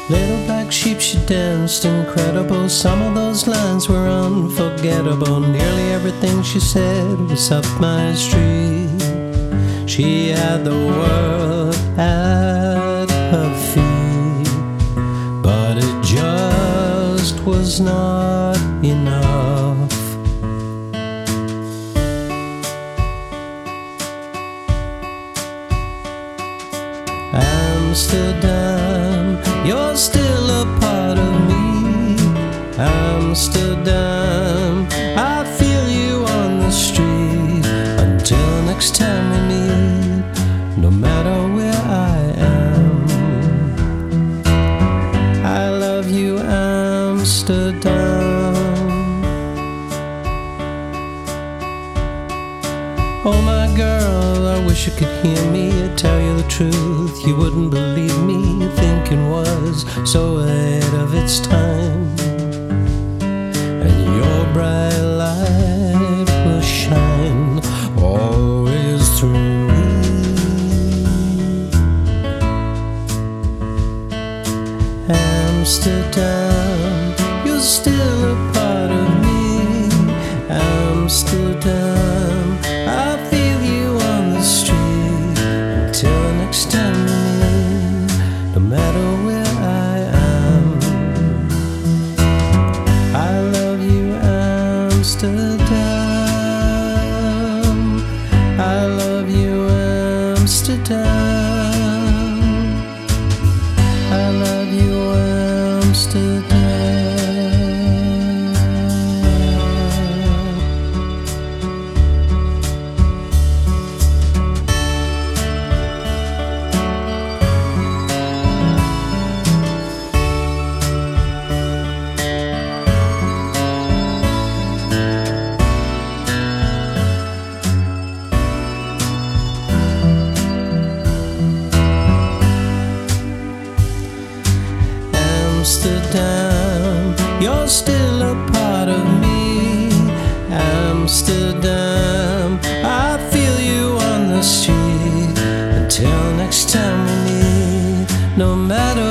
Little black sheep, she danced incredible. Some of those lines were unforgettable. Nearly everything she said was up my street. She had the world at her feet, but it just was not enough. Amsterdam, you're still a part of me. Amsterdam, I feel you on the street. Until next time we meet, no matter where I am, I love you, Amsterdam. Oh my girl, I wish you could hear me tell you the truth. You wouldn't believe me, thinking was so ahead of its time. And your bright light will shine always through me. Amsterdam, you're still a part of me. Amsterdam, I feel you on the street. Until next time we meet, no matter where I am, I love you, Amsterdam. I love you, Amsterdam. I love you, Amsterdam. Amsterdam, you're still a part of me. Amsterdam, I feel you on the street. Until next time we meet, no matter